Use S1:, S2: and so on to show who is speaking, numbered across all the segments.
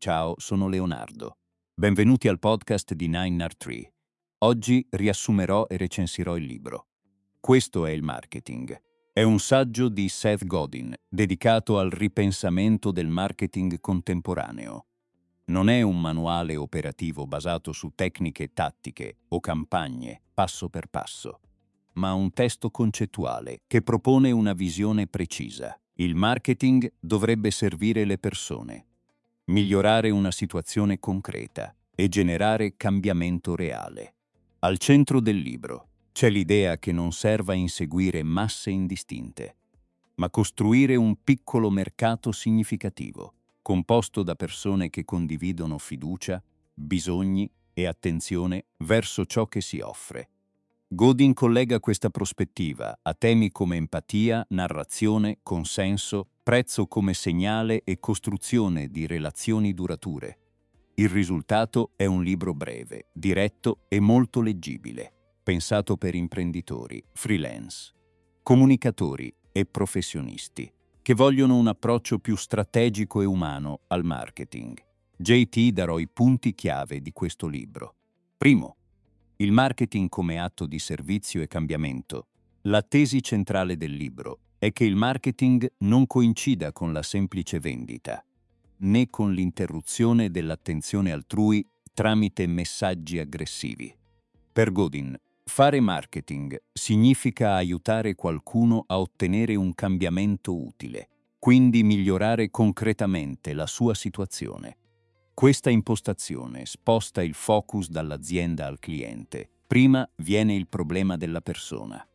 S1: Ciao, sono Leonardo. Benvenuti al podcast di 9R3. Oggi riassumerò e recensirò il libro. Questo è il marketing. È un saggio di Seth Godin, dedicato al ripensamento del marketing contemporaneo. Non è un manuale operativo basato su tecniche tattiche o campagne passo per passo, ma un testo concettuale che propone una visione precisa. Il marketing dovrebbe servire le persone, migliorare una situazione concreta e generare cambiamento reale. Al centro del libro c'è l'idea che non serva inseguire masse indistinte, ma costruire un piccolo mercato significativo, composto da persone che condividono fiducia, bisogni e attenzione verso ciò che si offre. Godin collega questa prospettiva a temi come empatia, narrazione, consenso, prezzo come segnale e costruzione di relazioni durature. Il risultato è un libro breve, diretto e molto leggibile, pensato per imprenditori, freelance, comunicatori e professionisti che vogliono un approccio più strategico e umano al marketing. JT darò i punti chiave di questo libro. Primo, il marketing come atto di servizio e cambiamento. La tesi centrale del libro è che il marketing non coincida con la semplice vendita, né con l'interruzione dell'attenzione altrui tramite messaggi aggressivi. Per Godin, fare marketing significa aiutare qualcuno a ottenere un cambiamento utile, quindi migliorare concretamente la sua situazione. Questa impostazione sposta il focus dall'azienda al cliente. Prima viene il problema della persona,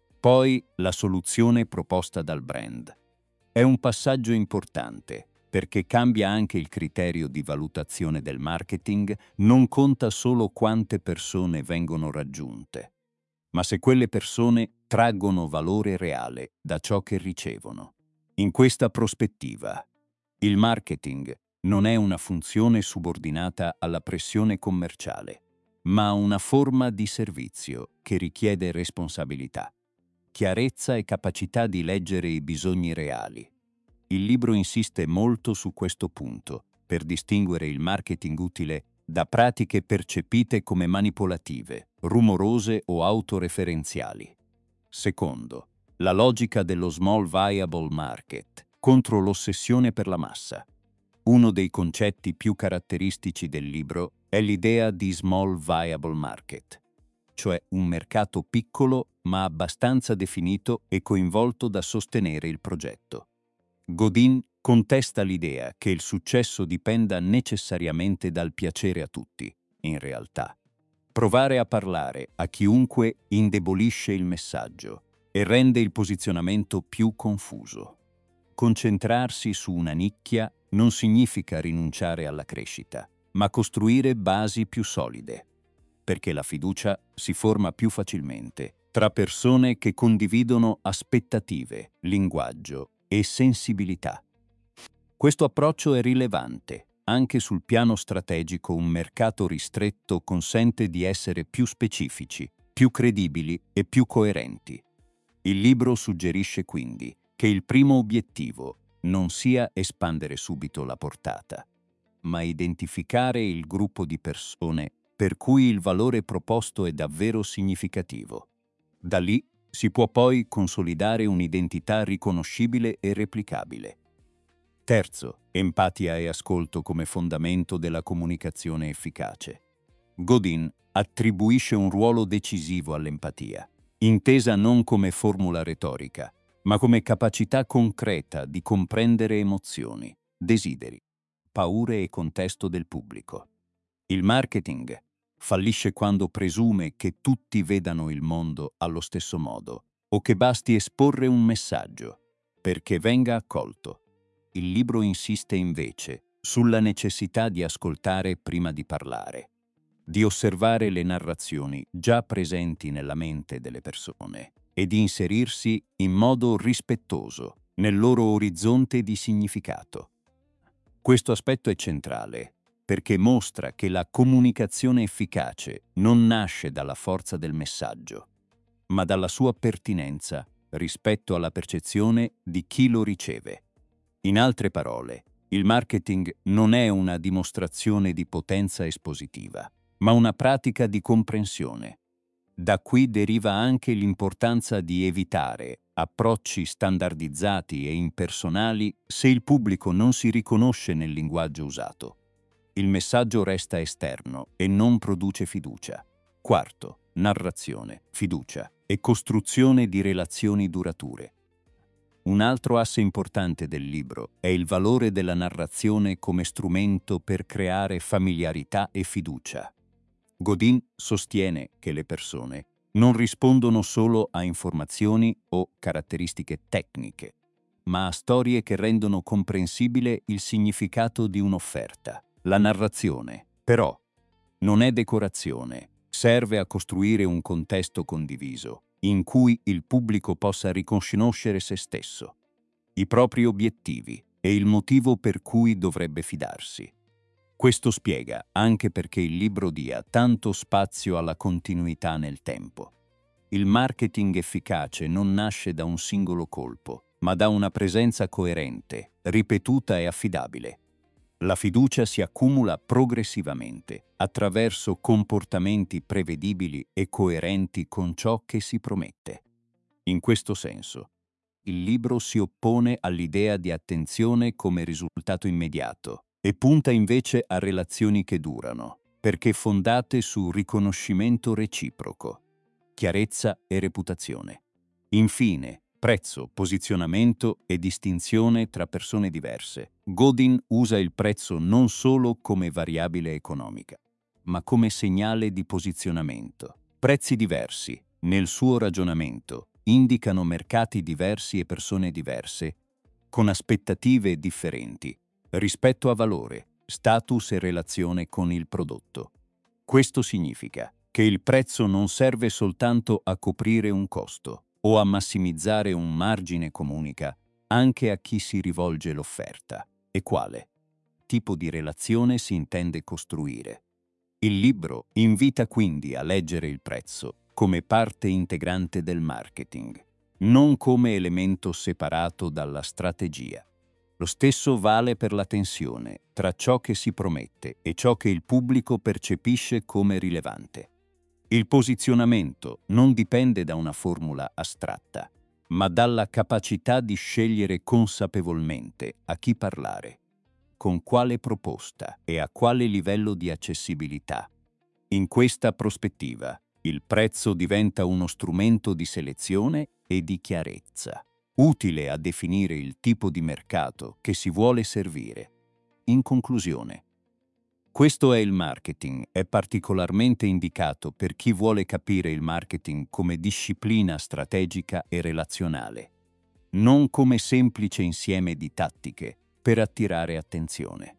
S1: poi la soluzione proposta dal brand. È un passaggio importante perché cambia anche il criterio di valutazione del marketing, non conta solo quante persone vengono raggiunte, ma se quelle persone traggono valore reale da ciò che ricevono. In questa prospettiva, il marketing non è una funzione subordinata alla pressione commerciale, ma una forma di servizio che richiede responsabilità, chiarezza e capacità di leggere i bisogni reali. Il libro insiste molto su questo punto, per distinguere il marketing utile da pratiche percepite come manipolative, rumorose o autoreferenziali. Secondo, la logica dello small viable market contro l'ossessione per la massa. Uno dei concetti più caratteristici del libro è l'idea di small viable market, cioè un mercato piccolo ma abbastanza definito e coinvolto da sostenere il progetto. Godin contesta l'idea che il successo dipenda necessariamente dal piacere a tutti, in realtà. Provare a parlare a chiunque indebolisce il messaggio e rende il posizionamento più confuso. Concentrarsi su una nicchia non significa rinunciare alla crescita, ma costruire basi più solide, perché la fiducia si forma più facilmente tra persone che condividono aspettative, linguaggio e sensibilità. Questo approccio è rilevante. Anche sul piano strategico un mercato ristretto consente di essere più specifici, più credibili e più coerenti. Il libro suggerisce quindi che il primo obiettivo non sia espandere subito la portata, ma identificare il gruppo di persone per cui il valore proposto è davvero significativo. Da lì si può poi consolidare un'identità riconoscibile e replicabile. Terzo, empatia e ascolto come fondamento della comunicazione efficace. Godin attribuisce un ruolo decisivo all'empatia, intesa non come formula retorica, ma come capacità concreta di comprendere emozioni, desideri, paure e contesto del pubblico. Il marketing fallisce quando presume che tutti vedano il mondo allo stesso modo o che basti esporre un messaggio perché venga accolto. Il libro insiste invece sulla necessità di ascoltare prima di parlare, di osservare le narrazioni già presenti nella mente delle persone e di inserirsi in modo rispettoso nel loro orizzonte di significato. Questo aspetto è centrale perché mostra che la comunicazione efficace non nasce dalla forza del messaggio, ma dalla sua pertinenza rispetto alla percezione di chi lo riceve. In altre parole, Il marketing non è una dimostrazione di potenza espositiva, ma una pratica di comprensione. Da qui deriva anche l'importanza di evitare approcci standardizzati e impersonali se il pubblico non si riconosce nel linguaggio usato. Il messaggio resta esterno e non produce fiducia. Quarto, narrazione, fiducia e costruzione di relazioni durature. Un altro asse importante del libro è il valore della narrazione come strumento per creare familiarità e fiducia. Godin sostiene che le persone non rispondono solo a informazioni o caratteristiche tecniche, ma a storie che rendono comprensibile il significato di un'offerta. La narrazione, però, non è decorazione, serve a costruire un contesto condiviso, in cui il pubblico possa riconoscere se stesso, i propri obiettivi e il motivo per cui dovrebbe fidarsi. Questo spiega anche perché il libro dia tanto spazio alla continuità nel tempo. Il marketing efficace non nasce da un singolo colpo, ma da una presenza coerente, ripetuta e affidabile. La fiducia si accumula progressivamente, attraverso comportamenti prevedibili e coerenti con ciò che si promette. In questo senso, il libro si oppone all'idea di attenzione come risultato immediato e punta invece a relazioni che durano, perché fondate su riconoscimento reciproco, chiarezza e reputazione. Infine, prezzo, posizionamento e distinzione tra persone diverse. Godin usa il prezzo non solo come variabile economica, ma come segnale di posizionamento. Prezzi diversi, nel suo ragionamento, indicano mercati diversi e persone diverse, con aspettative differenti, rispetto a valore, status e relazione con il prodotto. Questo significa che il prezzo non serve soltanto a coprire un costo o a massimizzare un margine, comunica anche a chi si rivolge l'offerta e quale tipo di relazione si intende costruire. Il libro invita quindi a leggere il prezzo come parte integrante del marketing, non come elemento separato dalla strategia. Lo stesso vale per la tensione tra ciò che si promette e ciò che il pubblico percepisce come rilevante. Il posizionamento non dipende da una formula astratta, ma dalla capacità di scegliere consapevolmente a chi parlare, con quale proposta e a quale livello di accessibilità. In questa prospettiva, il prezzo diventa uno strumento di selezione e di chiarezza, utile a definire il tipo di mercato che si vuole servire. In conclusione, questo è il marketing, è particolarmente indicato per chi vuole capire il marketing come disciplina strategica e relazionale, non come semplice insieme di tattiche per attirare attenzione.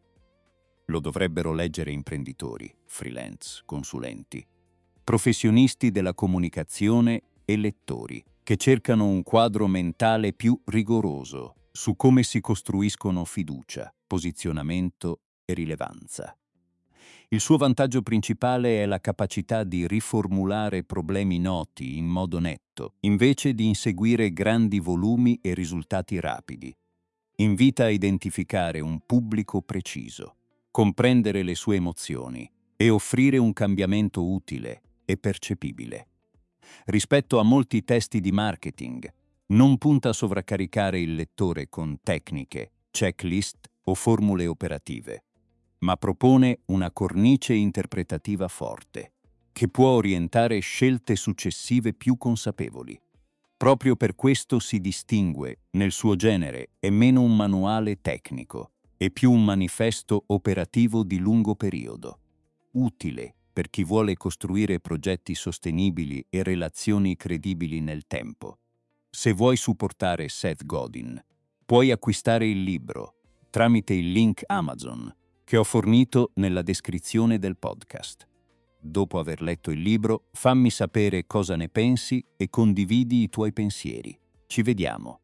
S1: Lo dovrebbero leggere imprenditori, freelance, consulenti, professionisti della comunicazione e lettori che cercano un quadro mentale più rigoroso su come si costruiscono fiducia, posizionamento e rilevanza. Il suo vantaggio principale è la capacità di riformulare problemi noti in modo netto, invece di inseguire grandi volumi e risultati rapidi. Invita a identificare un pubblico preciso, comprendere le sue emozioni e offrire un cambiamento utile e percepibile. Rispetto a molti testi di marketing, non punta a sovraccaricare il lettore con tecniche, checklist o formule operative, ma propone una cornice interpretativa forte, che può orientare scelte successive più consapevoli. Proprio per questo si distingue, nel suo genere, è meno un manuale tecnico e più un manifesto operativo di lungo periodo, utile per chi vuole costruire progetti sostenibili e relazioni credibili nel tempo. Se vuoi supportare Seth Godin, puoi acquistare il libro tramite il link Amazon che ho fornito nella descrizione del podcast. Dopo aver letto il libro, fammi sapere cosa ne pensi e condividi i tuoi pensieri. Ci vediamo.